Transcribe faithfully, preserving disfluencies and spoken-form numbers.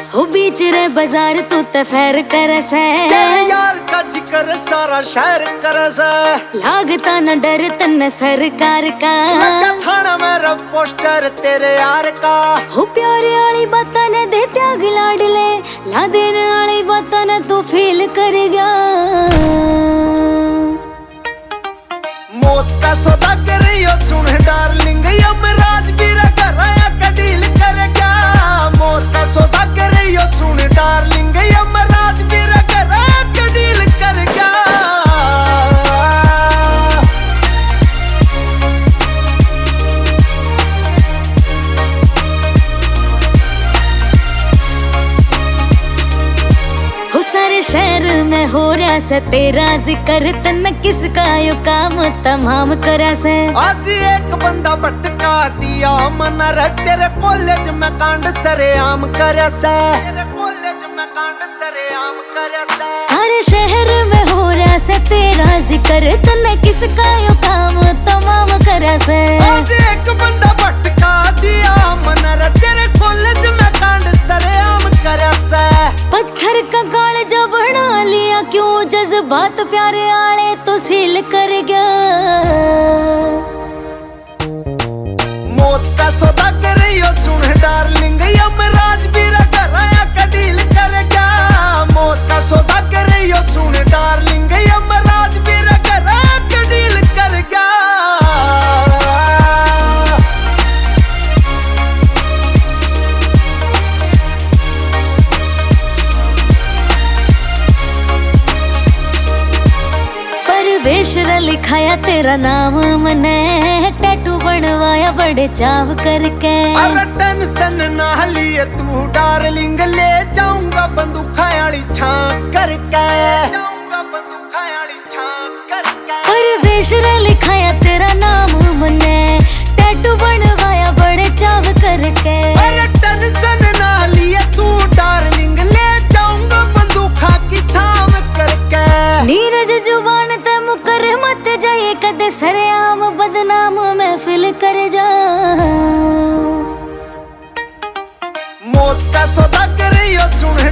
हो बीच रे बाजार तू ते फैर करस है, तेरे यार का जिक्र सारा शहर करस है। लागता न डर तन सरकार का, लगा थाना मेरा पोस्टर तेरे यार का। हो प्यारे आली बाता ने दे त्याग लाडले, ला देने आली बाता ने तू फील कर गया। मौत का सौदा कर यो सुन डार्लिंग, यमराज भी घर आया का डील कर गया। मौत का सौदा कर यो सुन डार्लिंग, यमराज भी घर आया का डील कर गया। सारे शहर में हो रहा से तेरा जिक्र, तन किसका यो काम तमाम करा से। आज एक बंदा भटका दिया मन रे, तेरे कॉलेज में कांड सरेआम करे से। तेरे कॉलेज में कांड सरेआम करे से। सारे शहर में हो रहा से तेरा जिक्र, तन किसका यो काम तमाम करा से। आज एक बंदा भटका दिया मन रे, तेरे कॉलेज में कांड सरेआम करे से। पत्थर का गाल जो बना लिया क्यों, जज्बात प्यारे आले तो सील कर गया। मौत का सौदा कर यो सुन डार्लिंग, यमराज भी घर आया का डील कर गया। मौत का सौदा कर यो सुन डार्लिंग, यमराज भी घर आया का डील कर गया। बेशरा लिखाया तेरा नाम मने, टैटू बनवाया बड़े चाव करके। अरे टेंशन ना लिए तू डार्लिंग, ले जाऊंगा बंदूक वाली छां करके। जाऊंगा बंदूक वाली छां करके। पर बेशरा लिखाया तेरा नाम मने, टैटू बनवाया बड़े चाव करके। अरे टेंशन ना लिए तू डार्लिंग, ले जाऊंगा बंदूक की छां करके। नीरज जुबान ते मुकर मत जाए, कदे सरेआम बदनाम महफिल कर जा। मौत का सौदा कर यो सुन